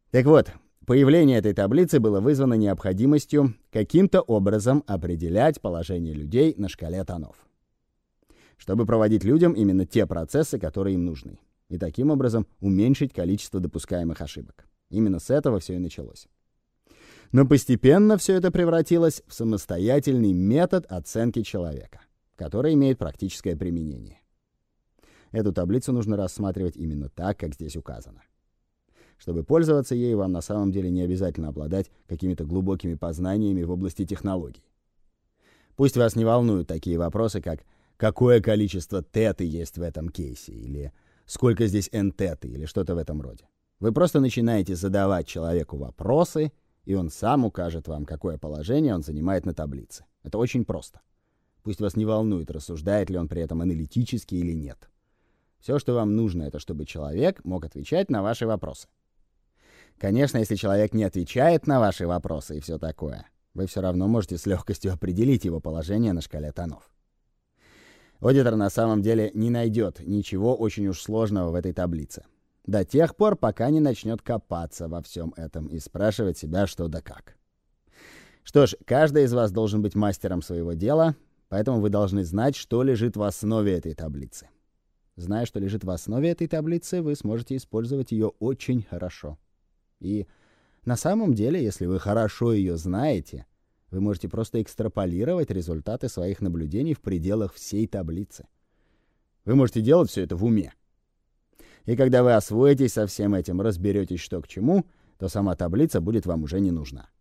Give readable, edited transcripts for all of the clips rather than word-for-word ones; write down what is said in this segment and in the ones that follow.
Так вот, появление этой таблицы было вызвано необходимостью каким-то образом определять положение людей на шкале тонов, чтобы проводить людям именно те процессы, которые им нужны, и таким образом уменьшить количество допускаемых ошибок. Именно с этого все и началось. Но постепенно все это превратилось в самостоятельный метод оценки человека, который имеет практическое применение. Эту таблицу нужно рассматривать именно так, как здесь указано. Чтобы пользоваться ею, вам на самом деле не обязательно обладать какими-то глубокими познаниями в области технологий. Пусть вас не волнуют такие вопросы, как какое количество теты есть в этом кейсе, или сколько здесь n-теты, или что-то в этом роде. Вы просто начинаете задавать человеку вопросы, и он сам укажет вам, какое положение он занимает на таблице. Это очень просто. Пусть вас не волнует, рассуждает ли он при этом аналитически или нет. Все, что вам нужно, это чтобы человек мог отвечать на ваши вопросы. Конечно, если человек не отвечает на ваши вопросы и все такое, вы все равно можете с легкостью определить его положение на шкале тонов. Аудитор на самом деле не найдет ничего очень уж сложного в этой таблице. До тех пор, пока не начнет копаться во всем этом и спрашивать себя, что да как. Что ж, каждый из вас должен быть мастером своего дела, поэтому вы должны знать, что лежит в основе этой таблицы. Зная, что лежит в основе этой таблицы, вы сможете использовать ее очень хорошо. И на самом деле, если вы хорошо ее знаете, вы можете просто экстраполировать результаты своих наблюдений в пределах всей таблицы. Вы можете делать все это в уме. И когда вы освоитесь со всем этим, разберетесь, что к чему, то сама таблица будет вам уже не нужна.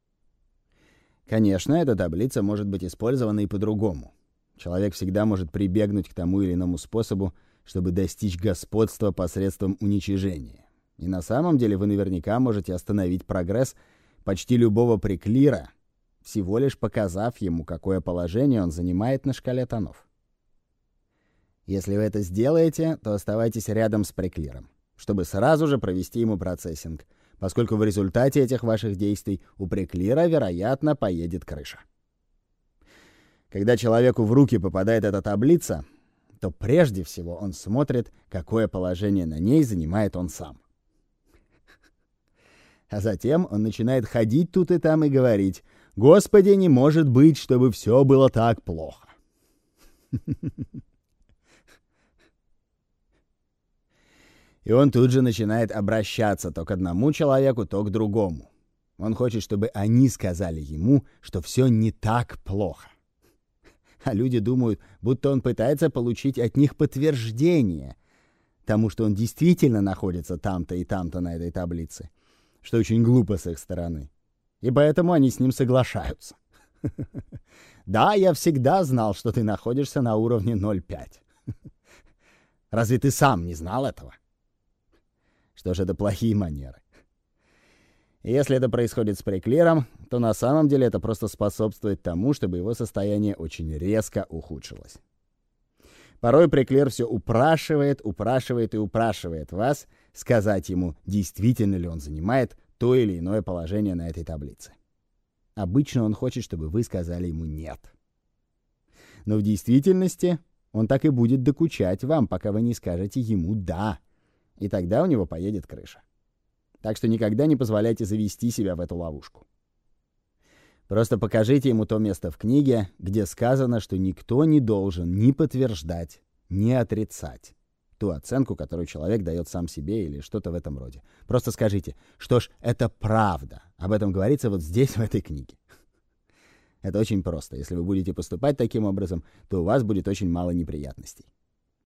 Конечно, эта таблица может быть использована и по-другому. Человек всегда может прибегнуть к тому или иному способу, чтобы достичь господства посредством уничижения. И на самом деле вы наверняка можете остановить прогресс почти любого преклира, всего лишь показав ему, какое положение он занимает на шкале тонов. Если вы это сделаете, то оставайтесь рядом с преклиром, чтобы сразу же провести ему процессинг, поскольку в результате этих ваших действий у преклира, вероятно, поедет крыша. Когда человеку в руки попадает эта таблица, то прежде всего он смотрит, какое положение на ней занимает он сам. А затем он начинает ходить тут и там и говорить: «Господи, не может быть, чтобы все было так плохо». И он тут же начинает обращаться то к одному человеку, то к другому. Он хочет, чтобы они сказали ему, что все не так плохо. А люди думают, будто он пытается получить от них подтверждение тому, что он действительно находится там-то и там-то на этой таблице, что очень глупо с их стороны. И поэтому они с ним соглашаются. «Да, я всегда знал, что ты находишься на уровне 0,5. Разве ты сам не знал этого?» Что ж, это плохие манеры. И если это происходит с преклиром, то на самом деле это просто способствует тому, чтобы его состояние очень резко ухудшилось. Порой преклир все упрашивает и упрашивает вас сказать ему, действительно ли он занимает то или иное положение на этой таблице. Обычно он хочет, чтобы вы сказали ему «нет». Но в действительности он так и будет докучать вам, пока вы не скажете ему «да». И тогда у него поедет крыша. Так что никогда не позволяйте завести себя в эту ловушку. Просто покажите ему то место в книге, где сказано, что никто не должен ни подтверждать, ни отрицать ту оценку, которую человек дает сам себе или что-то в этом роде. Просто скажите: что ж, это правда. Об этом говорится вот здесь, в этой книге. Это очень просто. Если вы будете поступать таким образом, то у вас будет очень мало неприятностей.